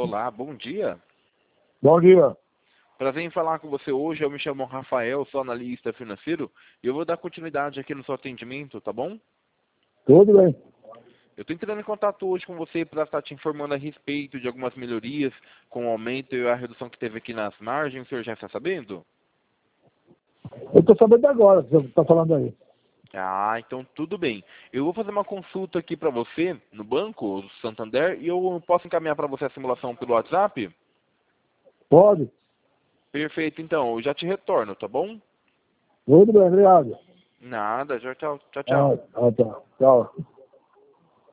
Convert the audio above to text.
Olá, bom dia. Bom dia. Prazer em falar com você hoje. Eu me chamo Rafael, sou analista financeiro e eu vou dar continuidade aqui no seu atendimento, tá bom? Tudo bem. Eu estou entrando em contato hoje com você para estar te informando a respeito de algumas melhorias com o aumento e a redução que teve aqui nas margens. O senhor já está sabendo? Eu estou sabendo agora que você está falando aí. Ah, então tudo bem. Eu vou fazer uma consulta aqui para você no banco do Santander e eu posso encaminhar para você a simulação pelo WhatsApp? Pode? Perfeito, então. Eu já te retorno, tá bom? Tudo bem, obrigado. Nada, já tchau, tchau, tchau. Tchau. Tchau.